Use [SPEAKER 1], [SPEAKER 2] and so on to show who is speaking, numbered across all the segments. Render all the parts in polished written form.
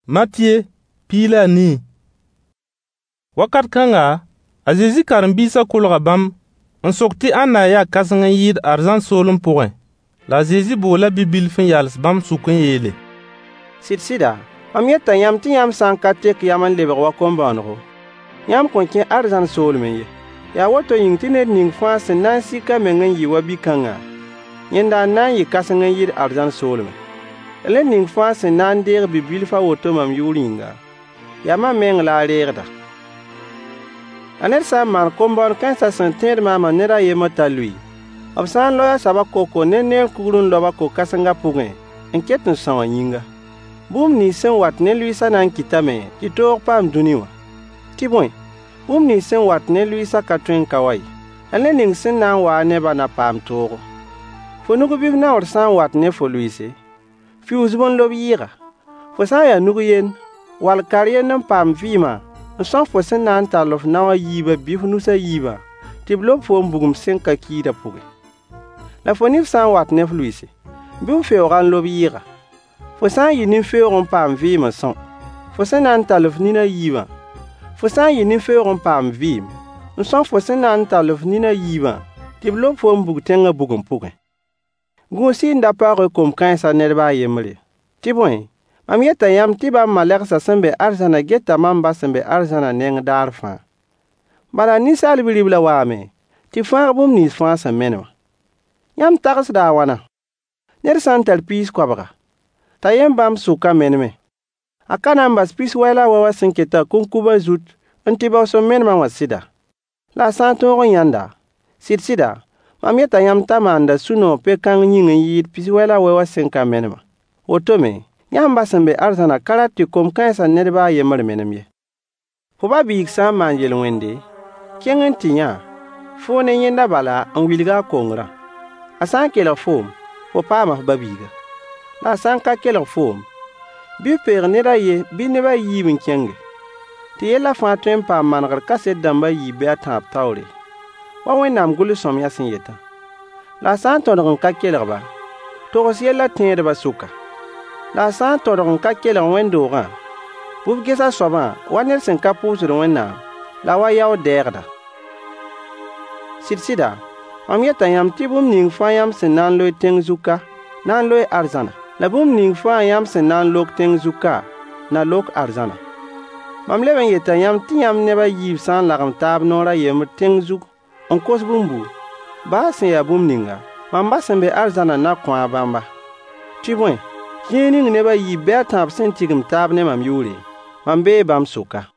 [SPEAKER 1] Matthieu pila ni. Wakat kanga a Jésus karen-biisa kolga bãmb n sok tɩ ãnna yaa kãseng n yɩɩd arzãn soolem pʋgẽ. La a Jésus boola bi-bilf n yals bãmb sʋk n yeele:
[SPEAKER 2] Sɩd-sɩda, mam yeta yãmb tɩ yãmb sã n ka tek yam n lebg wa kom-bãonego, yãmb kõn kẽ arzãn soolem ye. Yaa woto yĩng tɩ ned ning fãa sẽn na n sik a meng n yɩ wa bi-kãngã, yẽnda n na n yɩ kãseng n yɩɩd arzãn sooleme. La ned ning fãa sẽn na n deeg bi-bilf a woto mam yʋʋr yĩnga, yaa mam meng la a reegda. La ned sã n maan kom-bãon kãensã sẽn tẽed maama ned a yembr t'a lʋɩ, b sã n loa soaba koko ne neer kugr n loaba ko-kãsengã pʋgẽ n ket n sõa yĩnga. Bũmb nins sẽn wat ne lʋɩɩsã na n kɩtame tɩ toog paam dũni wã. Tɩ bõe, bũmb nins sẽn wat ne lʋɩɩsã ka tõe n ka wa ye, la ned ning sẽn na n waa nebã na paam toogo. Fo nug-bɩf naoor sã n wat ne fo lʋɩɩse, fiuus-b n lob yɩɩga. Fo sã n yaa nug-yen, wall kar-yend n paam vɩɩmã n sõg fo sẽn na n tall f nao a yiibã bɩ f nusã yiibã tɩ b lob foom bugum sẽn ka kiidã pʋgẽ. La fo nif sã n wat ne f lʋɩɩse, bɩ f feoogã n lob yɩɩga. Fo sã n yɩ nin-feoog n paam vɩɩm n sõ, fo sẽn na n tall f nina yiibã. Fo sã n yɩ nin-feoog n paam vɩɩm n sõg fo sẽn na n tall f nina yiibã tɩ b lob foom bug tẽngã bugum pʋgẽ. Gũus-y n da paoog kom-kãensã nedbã a yembre. Tɩ bõe, mam yeta yãmb tɩ bãmb malegsã sẽn be arzãnã geta mam ba sẽn be arzãnã neng daar fãa. Bala Ninsaal Bi-riblã waame tɩ fãag bũmb nins fãa sẽn menemã. Yãmb tagsda a wãna. Ned sã n tar piis koabga, t'a yem bãmb sʋka meneme, a ka na n bas pis-wɛɛlã wa wã sẽn keta kũn-kubã zut n tɩ baoos n menemã wã sɩda. La a sã n tõog n yãnda, sɩd-sɩda, mam yeta yãmb t'a maanda sũ-noog pe-kãng yĩng n yɩɩd pis-wɛɛlã wa wã sẽn ka menemã. Wotome, yãmb ba sẽn be arzãnã ka rat tɩ kom-kãensã nedbã a yembr menem ye. Fo ba-biig sã n maan yel-wẽnde, kẽng n tɩ yã, foo ne yẽnda bala n wilga a kongrã. A sã n kelg foom, fo paama f ba-biiga. La a sã n ka kelg foom, bɩ f peeg ned a ye bɩ neb a yiib n kẽnge, tɩ yellã fãa tõe n paam manegr kaset dãmbã yiib bɩ a tãab taoore, wa Wẽnnaam gʋls-sõamyã sẽn yetã. La a sã n tõdg n ka kelgba, togs yellã tẽedbã sʋka. La a sã n tõdg n ka kelg wẽnd-doogã, bʋ gesa soabã wa ned sẽn ka pʋʋsd Wẽnnaam, la wa yao dɛɛgda. Sɩd-sɩda, mam yeta yãmb tɩ bũmb ning fãa yãmb sẽn na n loe tẽng zugã na n loe arzãna, la bũmb ning fãa yãmb sẽn na n lok tẽng zugã na lok arzãna. Mam leb n yeta yãmb tɩ yãmb nebã yiib sã n lagem taab noor a yembr tẽng zug n kos bũmbu, baa sẽn yaa bũmb ninga, mam ba sẽn be arzãna na kõ-a bãmba. Tɩ bõe, kẽe ning nebã yiib bɩ a tãab sẽn tigim taab ne mam yʋʋre, mam bee bãmb sʋka.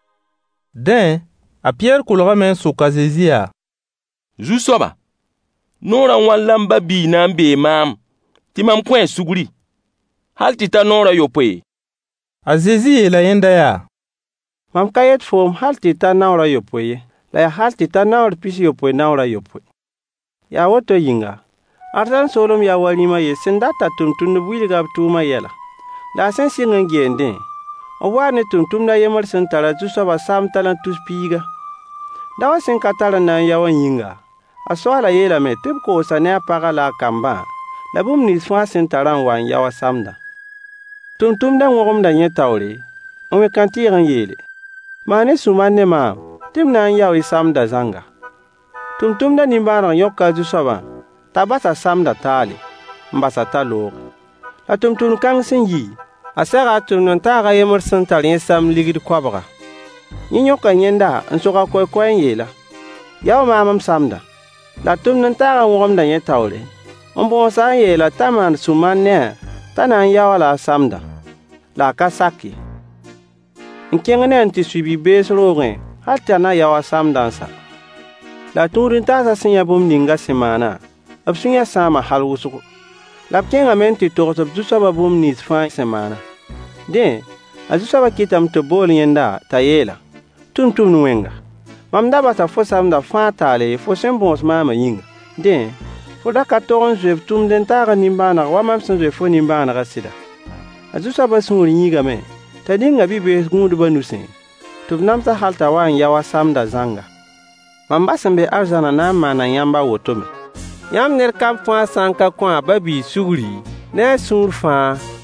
[SPEAKER 1] Dẽ, a Pɩyɛɛr kolgame n sok a Zezi yaa:
[SPEAKER 3] Zu-soaba, noorã wãn la m ba-bii na n bee maam tɩ mam kõ-a sugri, hal tɩ ta noorã yopoe.
[SPEAKER 1] A Zezi yeela yẽnda yaa:
[SPEAKER 2] Mam ka yet foom hal tɩ ta naoorã yopoe ye, la yaa hal tɩ ta naoor pis yopoe naoorã yopoe. Yaa woto yĩnga, arzãn soolem yaa wa rĩmã ye sẽn dat t'a tʋmtʋmdb wilga b tʋʋmã yɛla. La a sẽn sɩng n geendẽ, b waa ne tʋmtʋmdã yembr sẽn tara zu-soabã sam tall n tus piiga. Dawa sẽn ka tar n na n ya wã yĩnga, a soaalã yeelame tɩ b koosa ne a pagã la a kambã, la bũmb nins fãa sẽn tara n wa n ya wa samdã. Tʋmtʋmdã wõgemda yẽ taoore, n wẽk n tɩɩg n yeele: Maan-y sũ-mar ne maam, tɩ m na n yao y samdã zãnga. Tʋmtʋmdã nimbãaneg yõka a zu-soabã t'a basa samdã taale, n basa t'a looge. La tʋmtʋmd-kãng sẽn yi, a sɛga a tʋmd-n-taagã yembr sẽn tar yẽ sam ligd koabga. Yẽ yõka yẽnda n sok a koɛ-koɛ n yeela: Yao maam m samdã. La tʋmd-n-taagã wõgemda yẽ taoore, n bõosa n yeela t'a maan sũ-mar ne-a t'a na n yao la a samdã, la a ka sak ye. N kẽng ne n tɩ sui bi-bees roogẽ hal t'a na yao a samdã n sa. La tũud-n-taasã sẽn yã bũmb ninga sẽn maana, b sũ-yã sãama hal wʋsgo. La b kẽngame n tɩ togs b zu-soabã bũmb nins fãa sẽn maana. Dẽ, a zu-soabã kɩtame tɩ b bool yẽnda t'a yeela: Tʋmtʋmd wẽnga, mam da basa fo samdã fãa taale fo sẽn bõos maamã yĩnga. Dẽ, fo da ka tog n zoe tʋmd-n-taagã nimbãaneg wa mam sẽn zoe fo nimbãanegã sɩda. A zu-soabã sũur yĩgame t'a ninga bi-bees gũudbã nusẽ, tɩ b namsa hal t'a wa n ya wa samdã zãnga. Mam ba sẽn be arzãnã na n maana yãmb a wotome. Yãmb ned kam fãa sã n ka kõ a ba-bii sugri ne a sũur fãa,